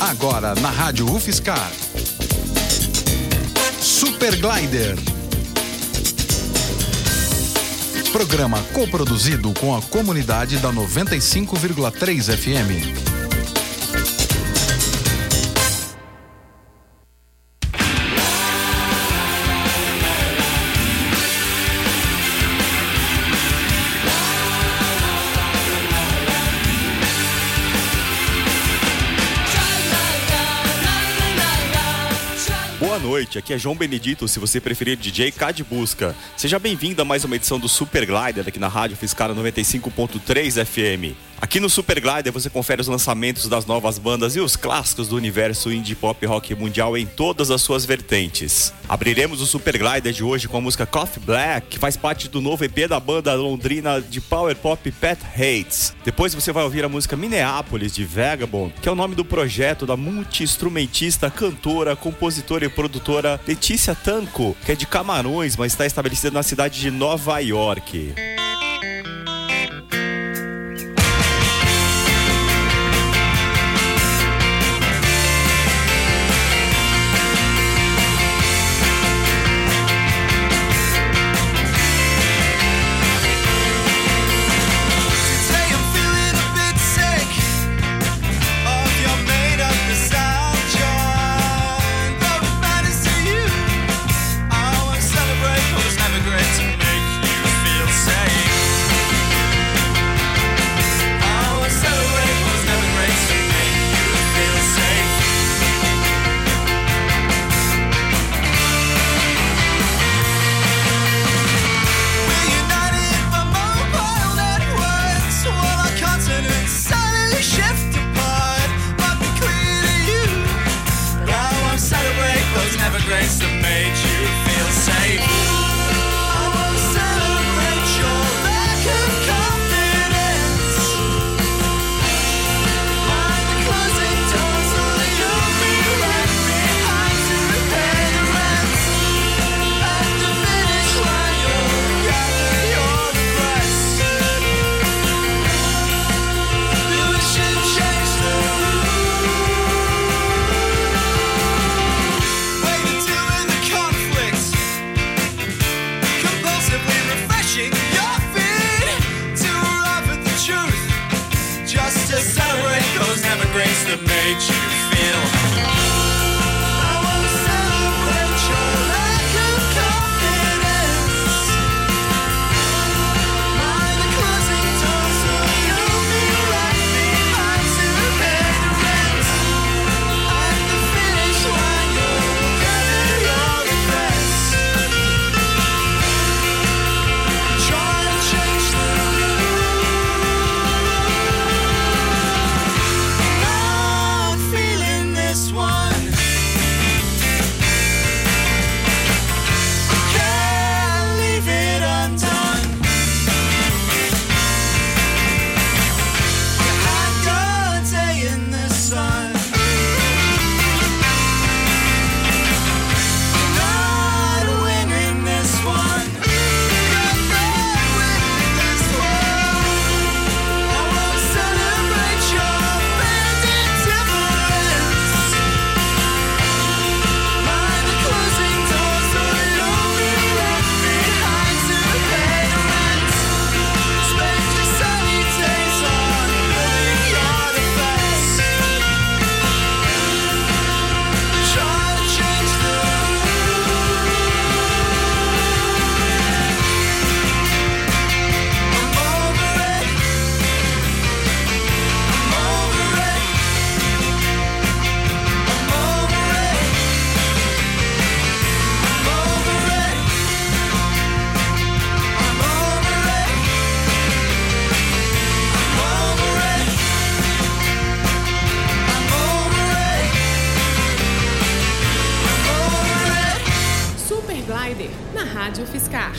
Agora na Rádio UFSCar. Super Glider. Programa coproduzido com a comunidade da 95,3 FM. Boa noite, aqui é João Benedito, se você preferir DJ K de Busca. Seja bem-vindo a mais uma edição do Super Glider aqui na Rádio UFSCar 95.3 FM. Aqui no Super Glider você confere os lançamentos das novas bandas e os clássicos do universo indie pop rock mundial em todas as suas vertentes. Abriremos o Super Glider de hoje com a música Coffee Black, que faz parte do novo EP da banda londrina de power pop Pet Hates. Depois você vai ouvir a música Minneapolis de Vagabond, que é o nome do projeto da multi-instrumentista, cantora, compositora e produtora Letícia Tanco, que é de Camarões, mas está estabelecida na cidade de Nova York. Na Rádio UFSCar.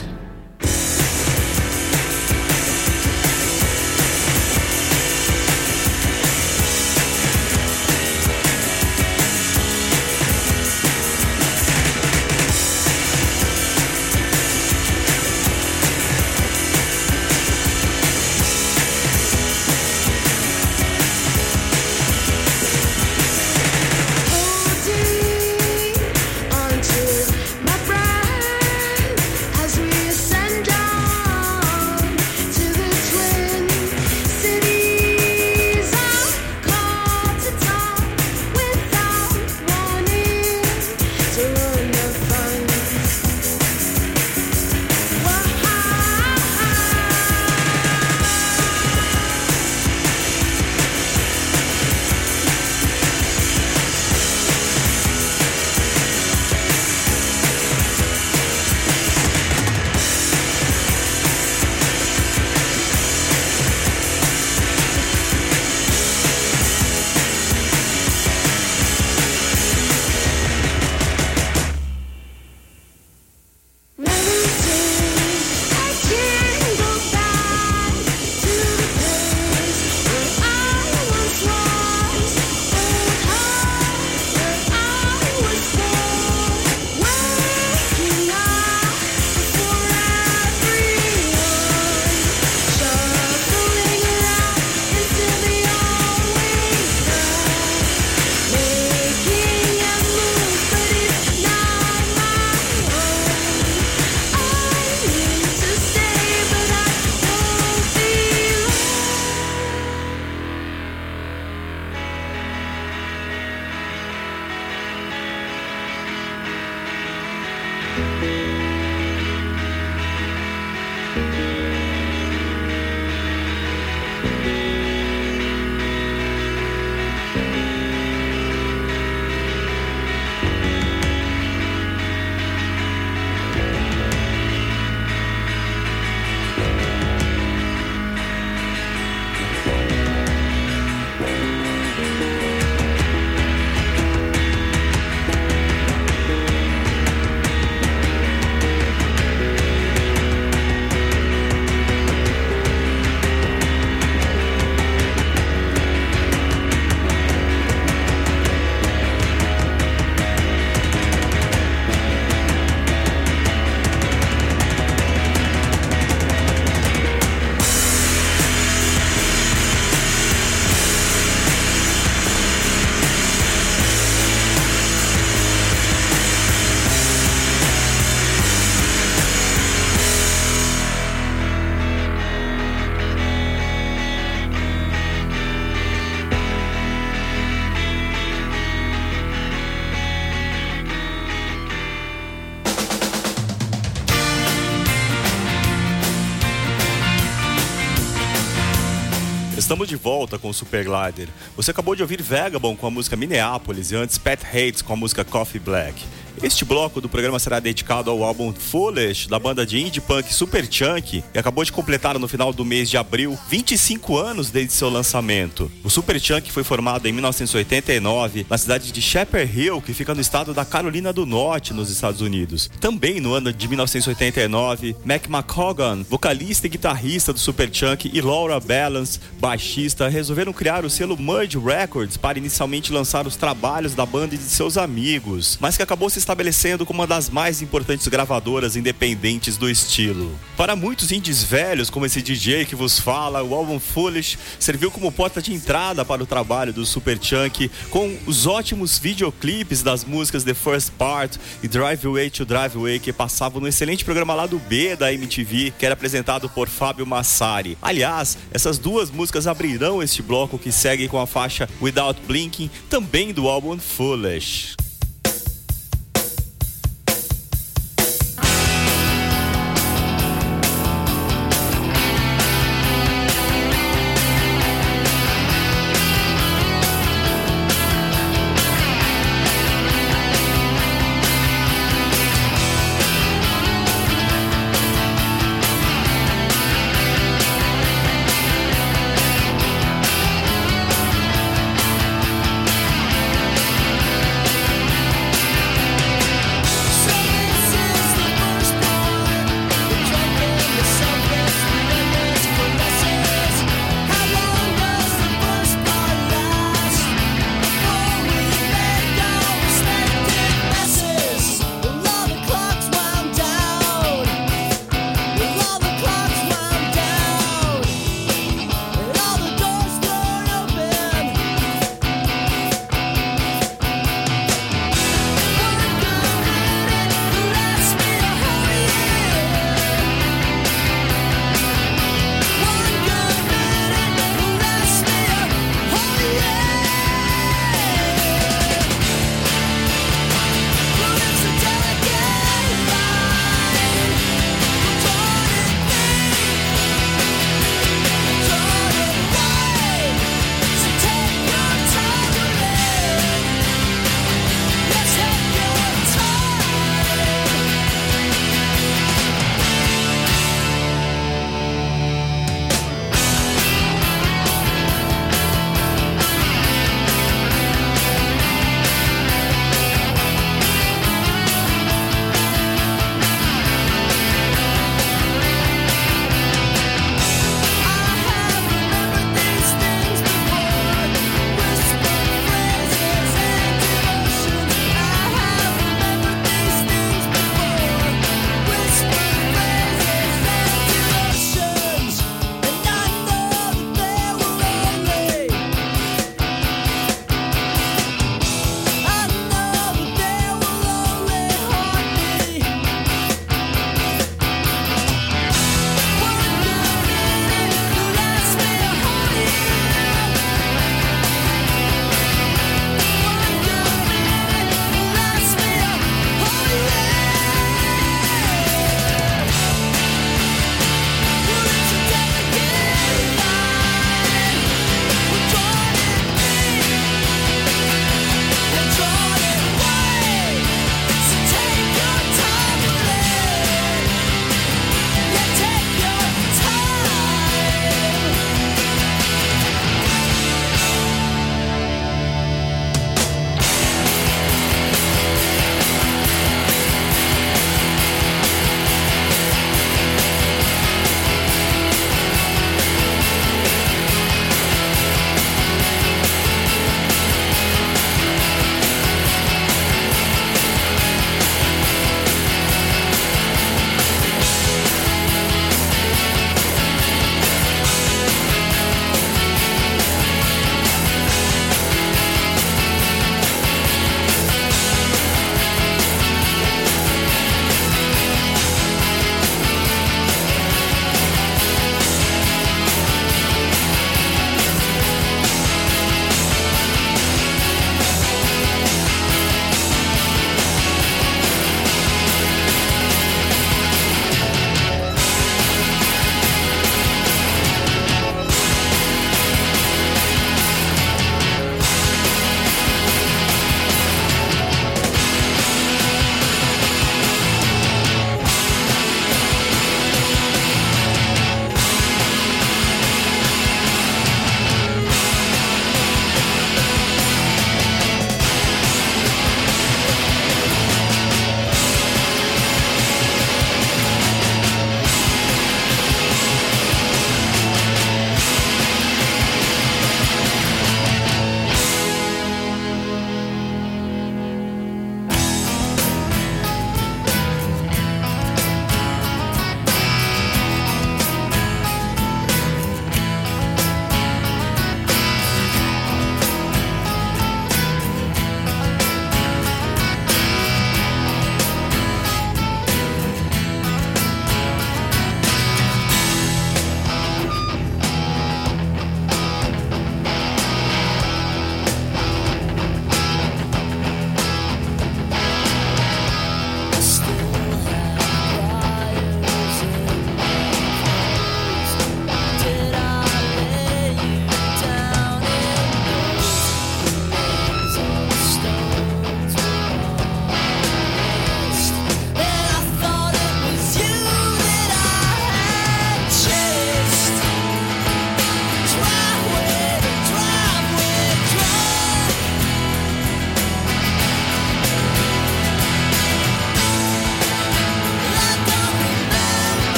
Estamos de volta com o Super Glider. Você acabou de ouvir Vagabond com a música Minneapolis e antes Pat Hates com a música Coffee Black. Este bloco do programa será dedicado ao álbum Foolish, da banda de indie punk Superchunk, que acabou de completar no final do mês de abril 25 anos desde seu lançamento. O Superchunk foi formado em 1989 na cidade de Shepherd Hill, que fica no estado da Carolina do Norte, nos Estados Unidos. Também no ano de 1989, Mac McCogan, vocalista e guitarrista do Superchunk, e Laura Balance, baixista, resolveram criar o selo Merge Records para inicialmente lançar os trabalhos da banda e de seus amigos, mas que acabou se estabelecendo como uma das mais importantes gravadoras independentes do estilo. Para muitos indies velhos, como esse DJ que vos fala, o álbum Foolish serviu como porta de entrada para o trabalho do Superchunk, com os ótimos videoclipes das músicas The First Part e Drive Away to Drive Away, que passavam no excelente programa Lado B da MTV, que era apresentado por Fábio Massari. Aliás, essas duas músicas abrirão este bloco que segue com a faixa Without Blinking, também do álbum Foolish.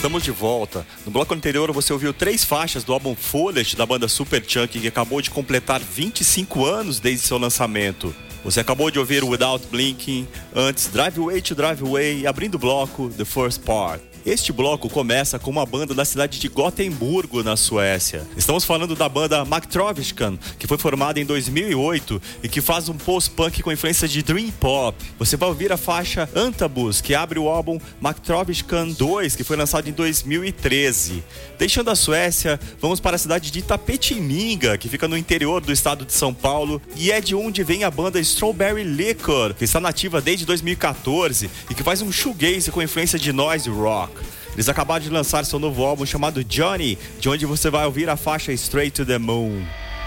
Estamos de volta. No bloco anterior você ouviu 3 faixas do álbum Foolish da banda Superchunk, que acabou de completar 25 anos desde seu lançamento. Você acabou de ouvir Without Blinking, antes Drive Away to Drive Away e abrindo o bloco The First Part. Este bloco começa com uma banda da cidade de Gotemburgo, na Suécia. Estamos falando da banda Maktroviskan, que foi formada em 2008 e que faz um post-punk com influência de Dream Pop. Você vai ouvir a faixa Antabus, que abre o álbum Maktroviskan 2, que foi lançado em 2013. Deixando a Suécia, vamos para a cidade de Itapetininga, que fica no interior do estado de São Paulo, e é de onde vem a banda Strawberry Liquor, que está nativa desde 2014 e que faz um shoegaze com influência de noise rock. Eles acabaram de lançar seu novo álbum chamado Johnny, de onde você vai ouvir a faixa Straight to the Moon.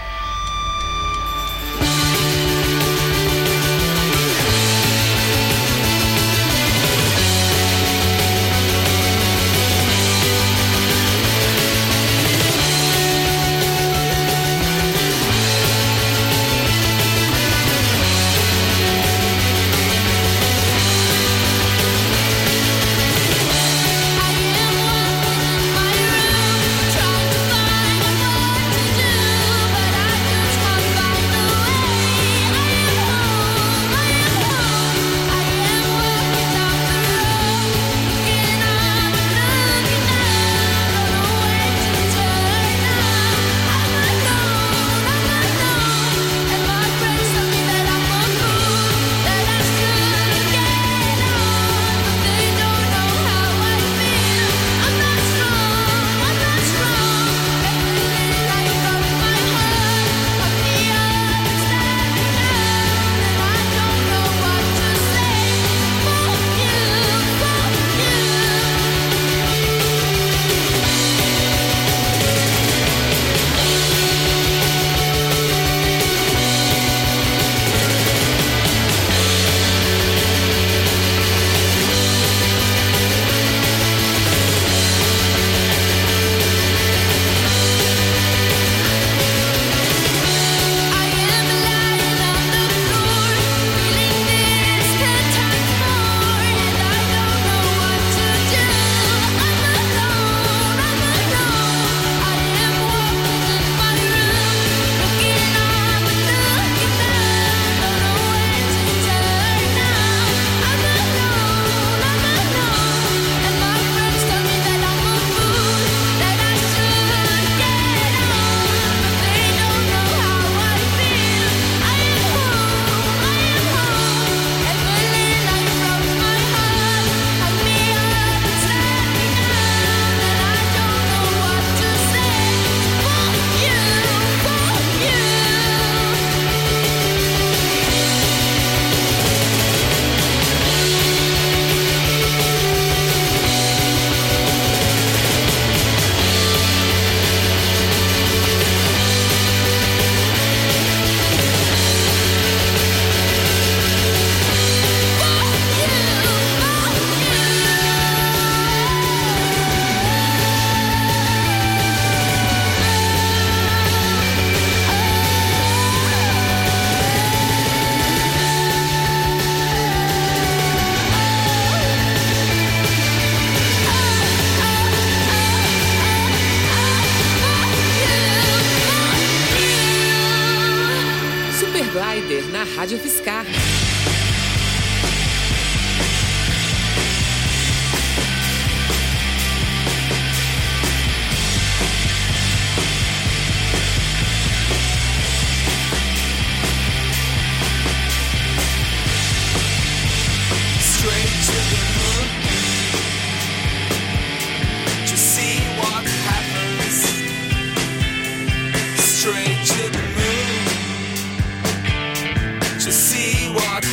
Na Rádio Fiscar. Straight to the moon to see what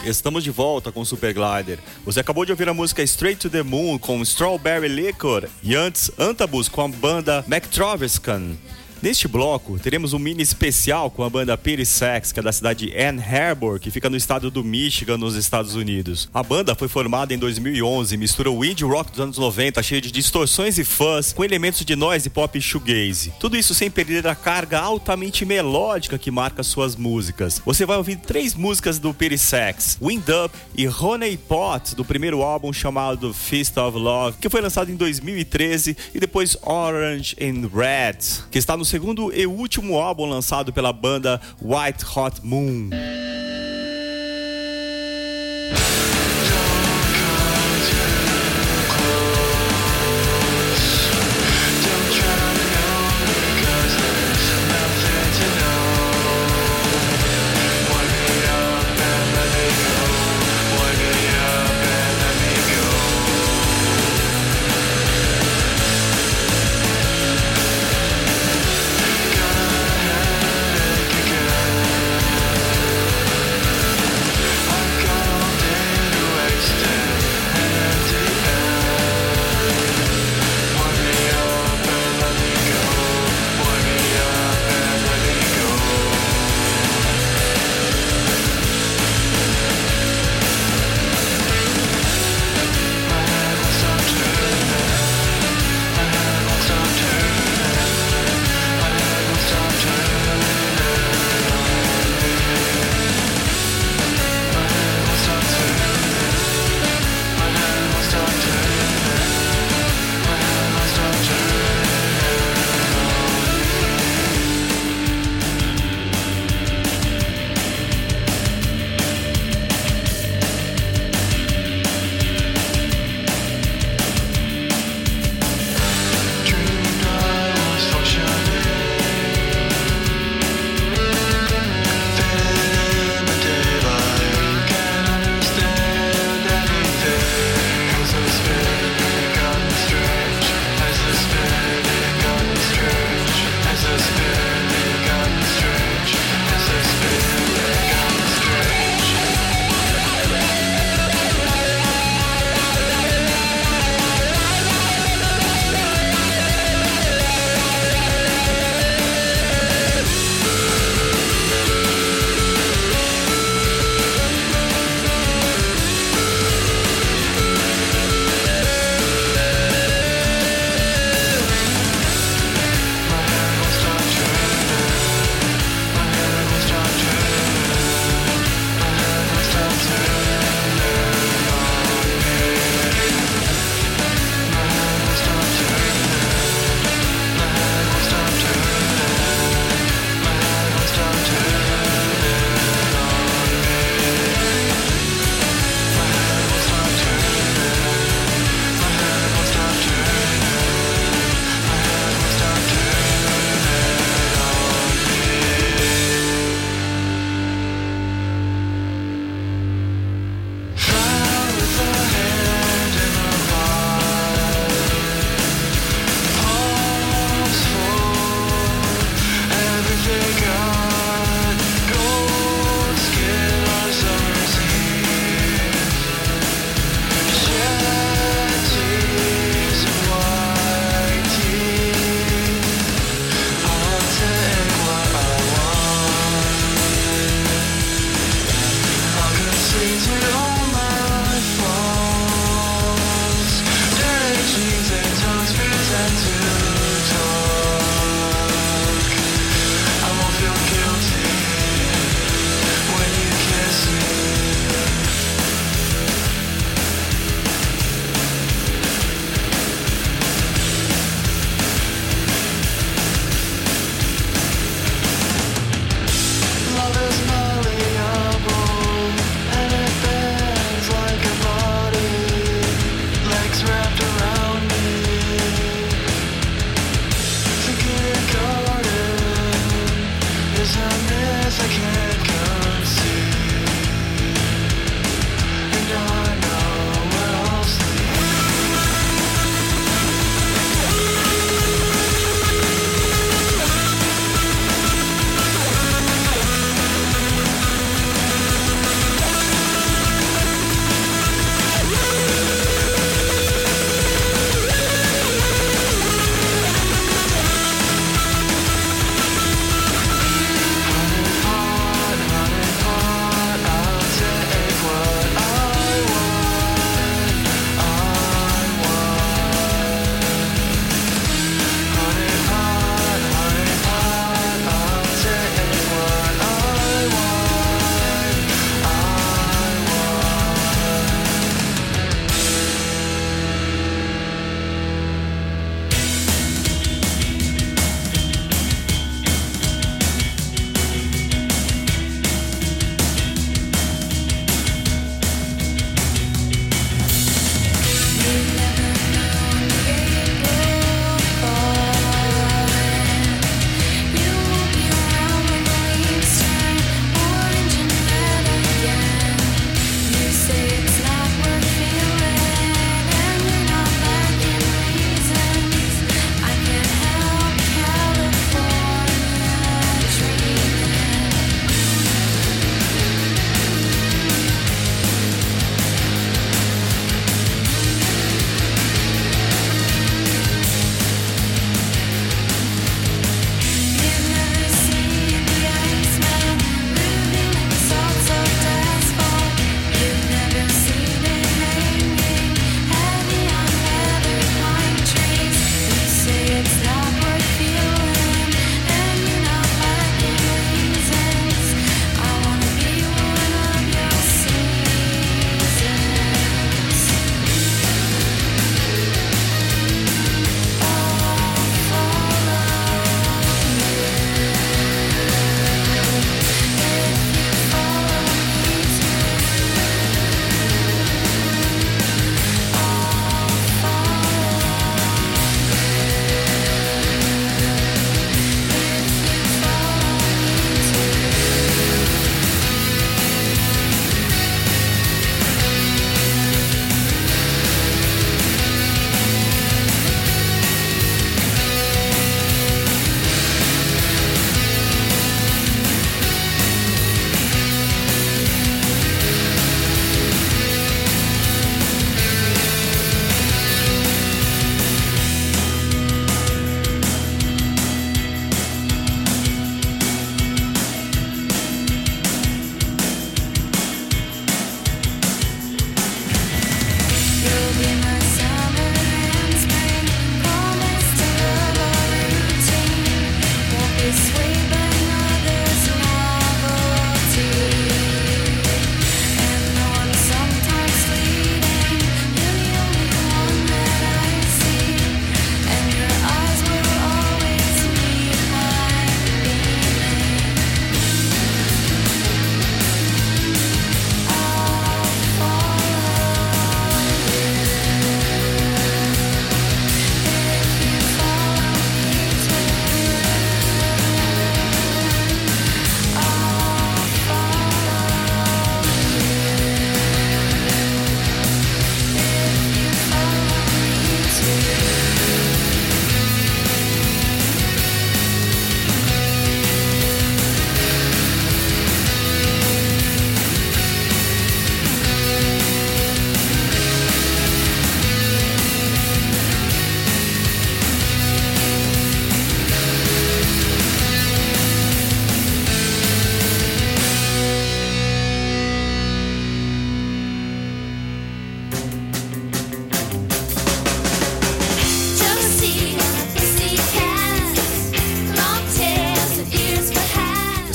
Estamos de volta com o Super Glider. Você acabou de ouvir a música Straight to the Moon com Strawberry Liquor e antes Antabus com a banda McTroverscan. Neste bloco, teremos um mini especial com a banda Pity Sex, que é da cidade de Ann Arbor, que fica no estado do Michigan, nos Estados Unidos. A banda foi formada em 2011 e mistura o indie rock dos anos 90, cheio de distorções e fuzz, com elementos de noise pop e shoegaze. Tudo isso sem perder a carga altamente melódica que marca suas músicas. Você vai ouvir 3 músicas do Pity Sex, Wind Up e Honey Pot, do primeiro álbum chamado Feast of Love, que foi lançado em 2013, e depois Orange and Red, que está no segundo e último álbum lançado pela banda White Hot Moon.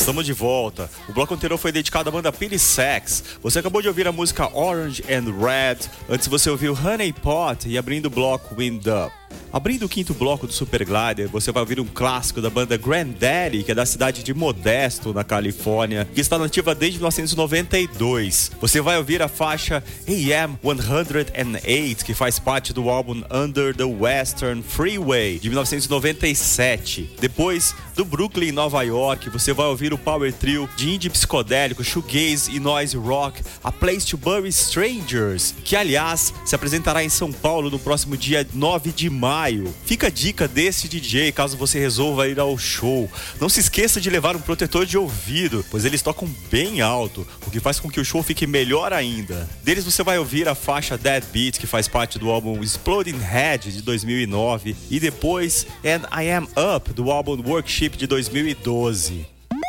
Estamos de volta. O bloco anterior foi dedicado à banda Pity Sex. Você acabou de ouvir a música Orange and Red. Antes você ouviu Honey Pot e abrindo o bloco Wind Up. Abrindo o quinto bloco do Super Glider, você vai ouvir um clássico da banda Granddaddy, que é da cidade de Modesto, na Califórnia, que está nativa desde 1992. Você vai ouvir a faixa AM 108, que faz parte do álbum Under the Western Freeway, de 1997. Depois, do Brooklyn, Nova York, você vai ouvir o power trio de indie psicodélico, shoegaze e noise rock, A Place to Bury Strangers, que, aliás, se apresentará em São Paulo no próximo dia 9 de maio. Fica a dica desse DJ caso você resolva ir ao show. Não se esqueça de levar um protetor de ouvido, pois eles tocam bem alto, o que faz com que o show fique melhor ainda. Deles você vai ouvir a faixa Dead Beat, que faz parte do álbum Exploding Head, de 2009, e depois And I Am Up, do álbum Worship, de 2012.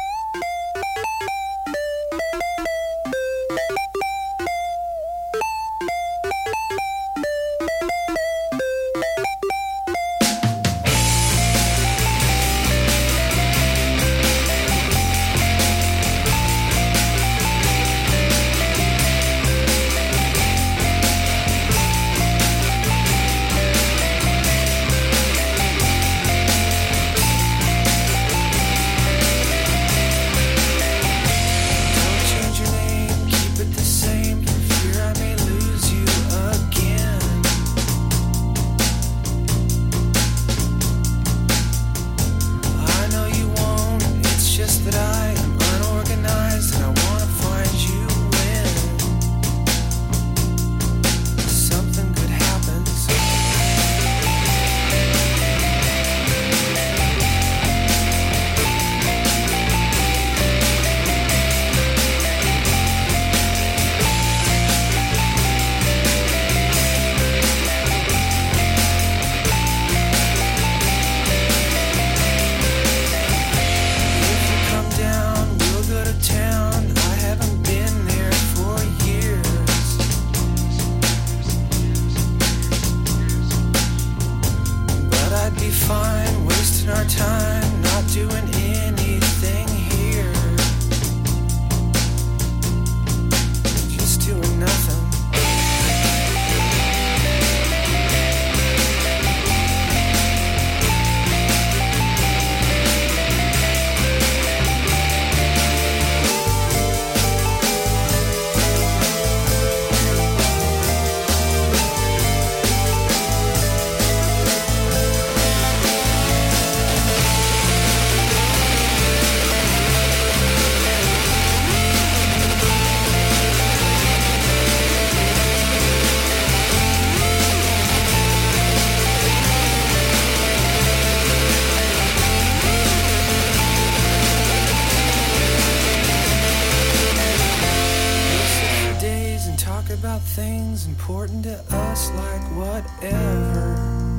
Important to us, like whatever.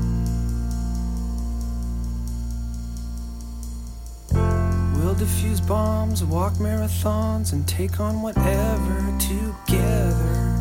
We'll defuse bombs, walk marathons, and take on whatever together.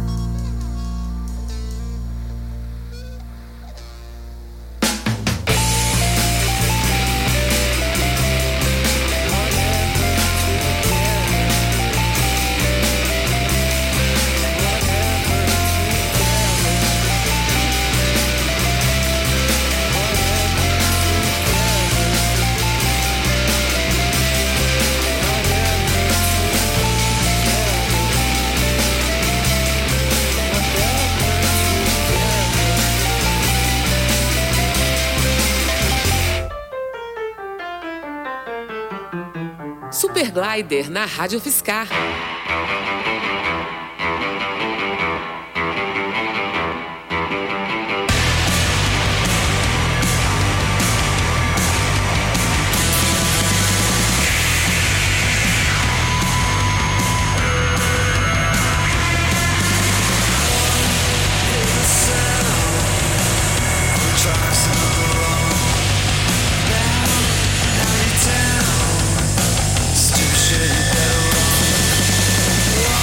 Super Glider na Rádio Fiscar. Stupid shit.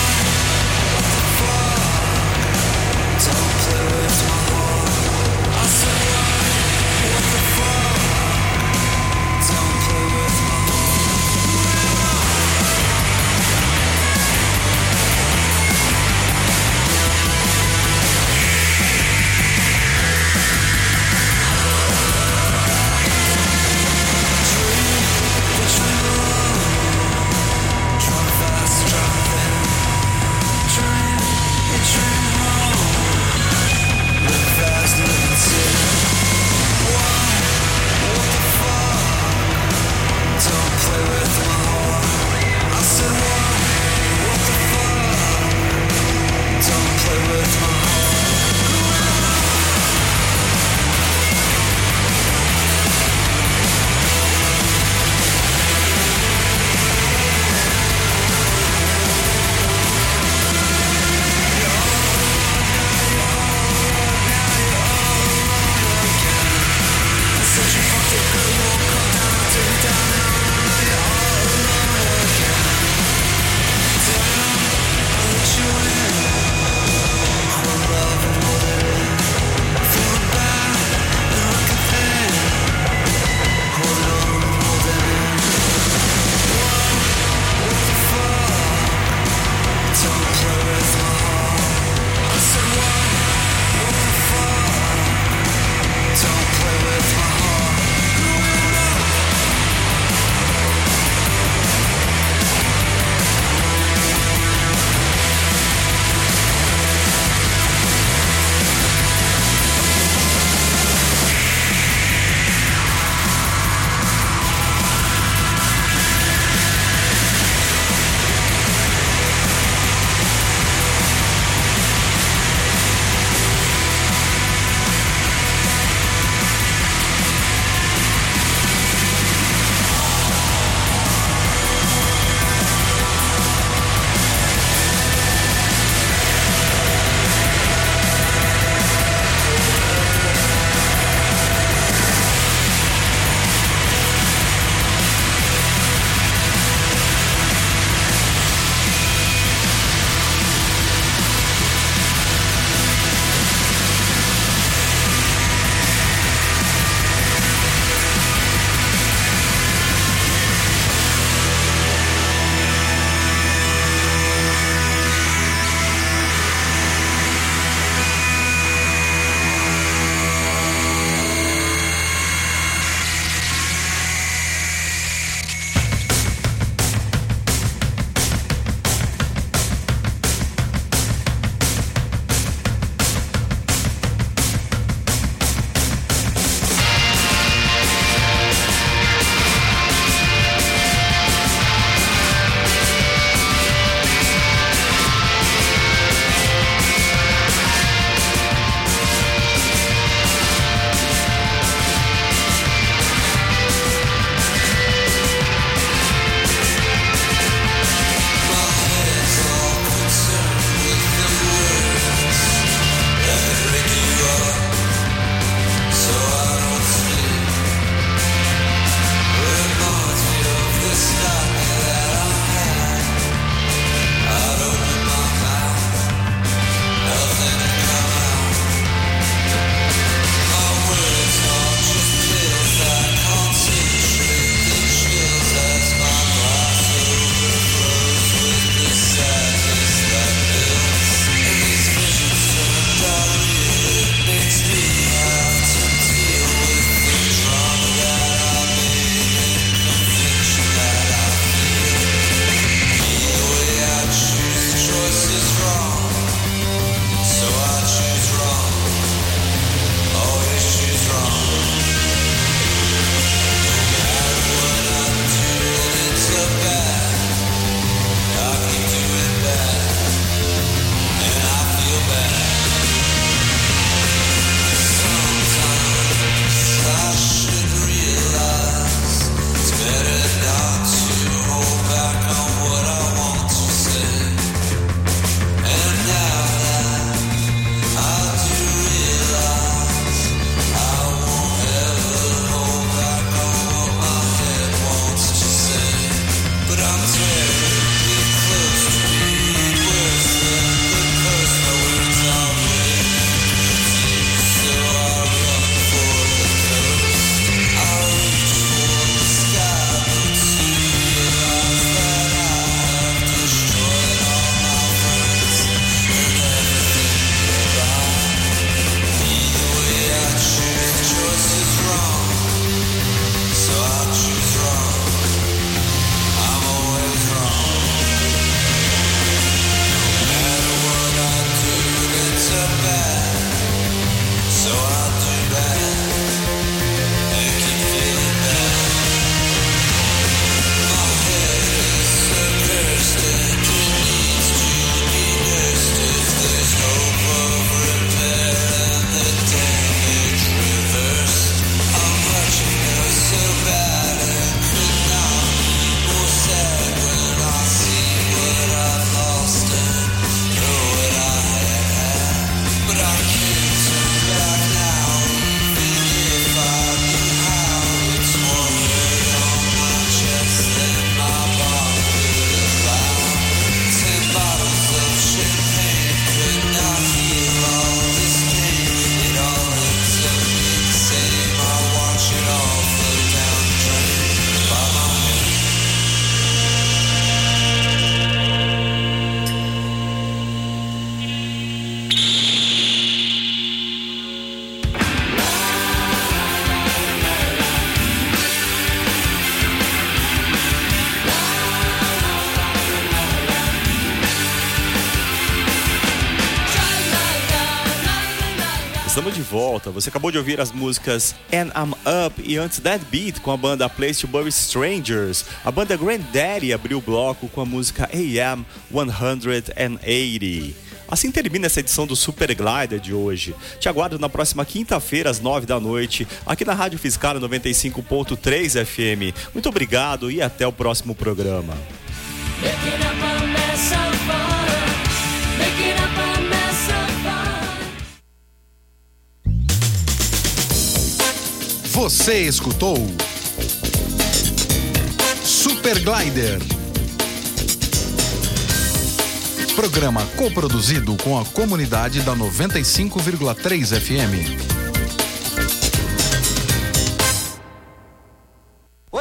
Estamos de volta. Você acabou de ouvir as músicas And I'm Up e antes That Beat com a banda Place to Bury Strangers. A banda Granddaddy abriu o bloco com a música AM 180. Assim termina essa edição do Super Glider de hoje. Te aguardo na próxima quinta-feira às 9 da noite aqui na Rádio Fiscar 95.3 FM. Muito obrigado e até o próximo programa. Você escutou Super Glider, programa coproduzido com a comunidade da 95,3 FM.